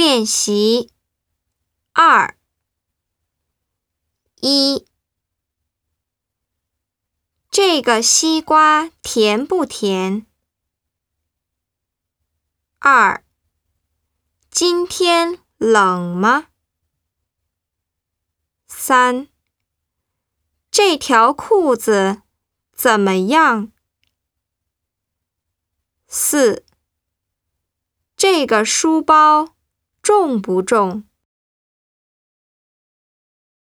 练习2 1这个西瓜甜不甜？2今天冷吗？3这条裤子怎么样？4这个书包重不重